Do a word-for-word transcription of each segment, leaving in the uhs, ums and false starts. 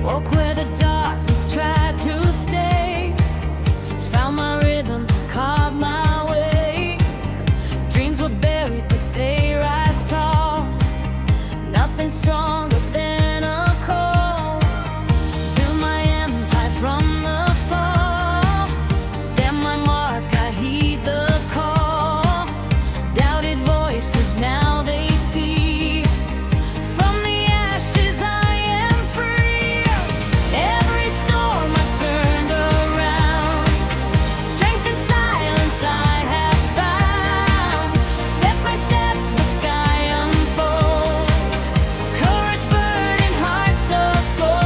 Walk where the darkness tried to stay. Found my rhythm, carved my way. Dreams were buried, but they rise tall. Nothing stronger than a call. Build my empire from the fall. Stamp my mark, I heed the call. Doubted voices, now they see. From the ashes I am free. Every storm I turned around. Strength and silence I have found. Step by step the sky unfolds. Courage burning, hearts of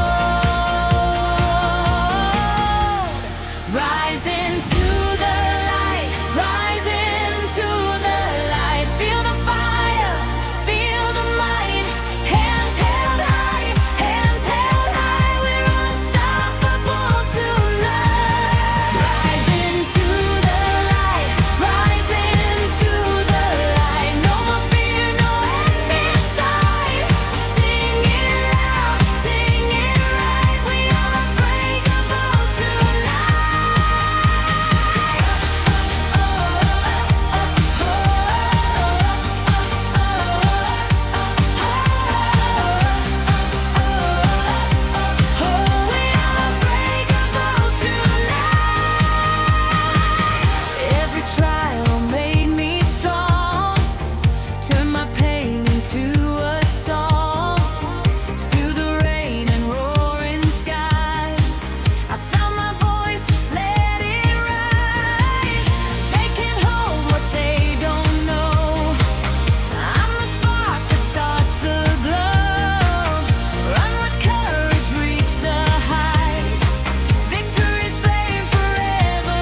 gold. Rise into the light, rise into the light. Feel the fire, feel the might. Hands held high, hands held high. We're unstoppable tonight. Rise into the light, rise into the light. No more fear, no end in sight. Sing it loud, sing it right. We are unbreakable Every trial made me strong. Turn my pain into a song. Through the rain and roaring skies, I found my voice, let it rise. They can't hold what they don't know. I'm the spark that starts the glow. Run with courage, reach the heights. Victory's flame forever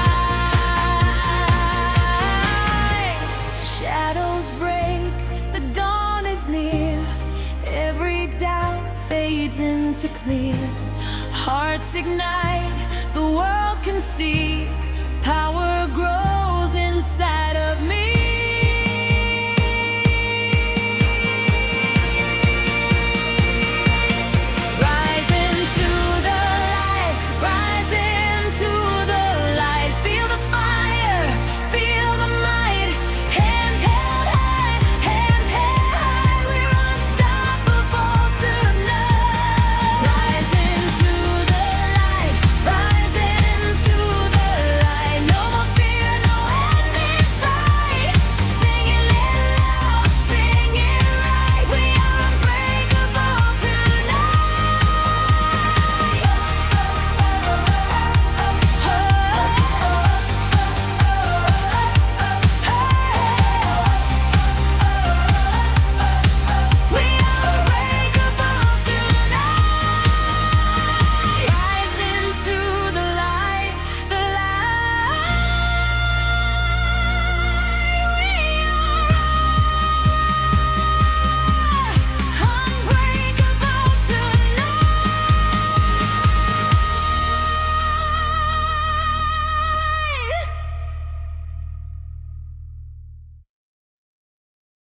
bright. Shadows break, the dawn is near. Every doubt fades into clear. Hearts ignite, the world can see. Power grows inside of me.